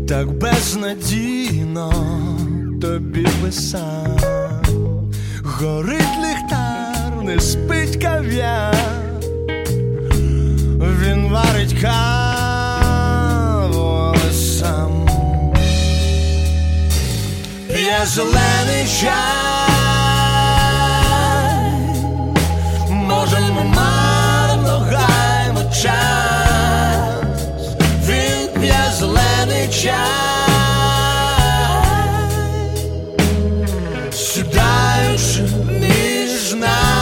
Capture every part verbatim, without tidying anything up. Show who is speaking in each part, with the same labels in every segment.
Speaker 1: так безнадійно тобі писав. Горить ліхтар, не спить кав'яр, він варить каву, але сам п'є зелений чай. Може, ми марно гаймо час, він п'є зелений чай, сідаючи між нас.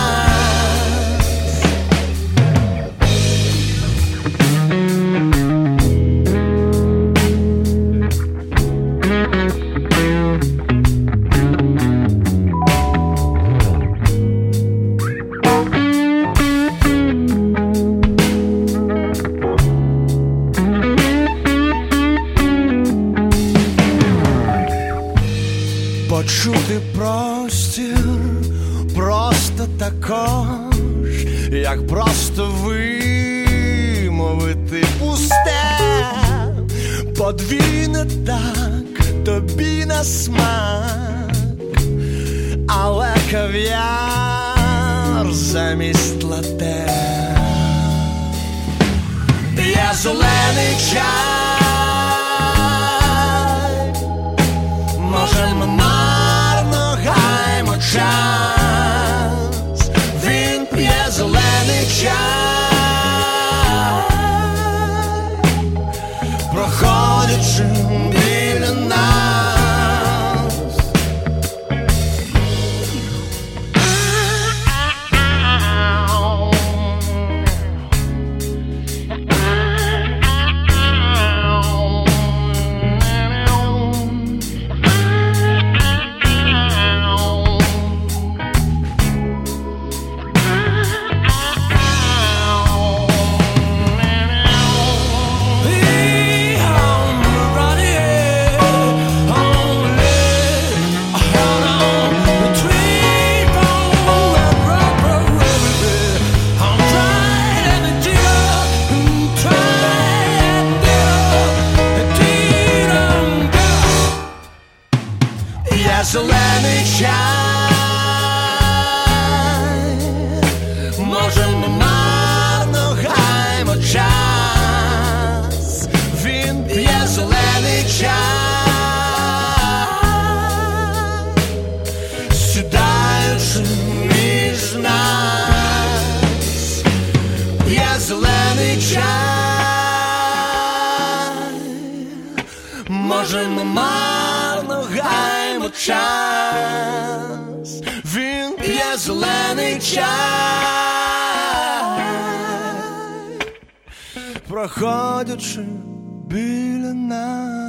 Speaker 1: Почути простір просто також, як просто вимовити пусте. Подвійне так тобі на смак, але кав'яр замість лате. П'є зелений чай, може, ми марно гаймо час, він п'є зелений чай, проходячи біля нас. Зелений чай, може, ми марно гаймо час, він п'є зелений чай, сідаючи між нас. П'є зелений чай, може, ми марно гаймо час, він п'є зелений чай, проходячи біля нас.